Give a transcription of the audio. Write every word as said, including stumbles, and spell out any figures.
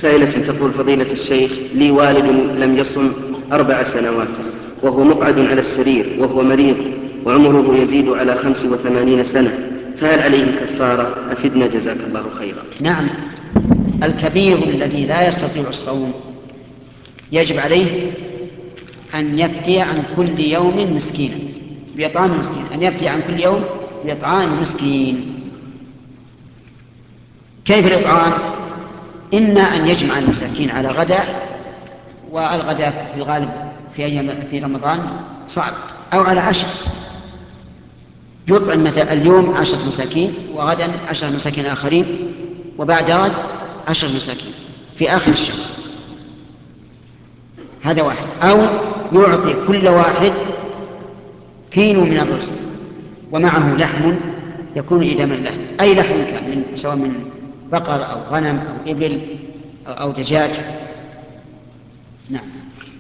سائلة تقول: فضيلة الشيخ، لي والد لم يصم أربع سنوات وهو مقعد على السرير وهو مريض وعمره يزيد على خمس وثمانين سنة، فهل عليه كفارة؟ أفدنا جزاك الله خيرا. نعم، الكبير الذي لا يستطيع الصوم يجب عليه أن يفتي عن كل يوم مسكينا بإطعام مسكين، أن يفتي عن كل يوم بإطعام مسكين. كيف الإطعام؟ إما أن يجمع المساكين على غداء، والغداء في الغالب في أيام في رمضان صعب، أو على عشاء، يطعم مثلا اليوم عشرة مساكين، وغدا عشرة مساكين آخرين، وبعد غد عشر مساكين في آخر الشهر. هذا واحد. أو يعطي كل واحد كيلو من الرز ومعه لحم يكون إداما له، أي لحم كان، من سواء من بقر أو غنم أو إبل أو دجاج. نعم.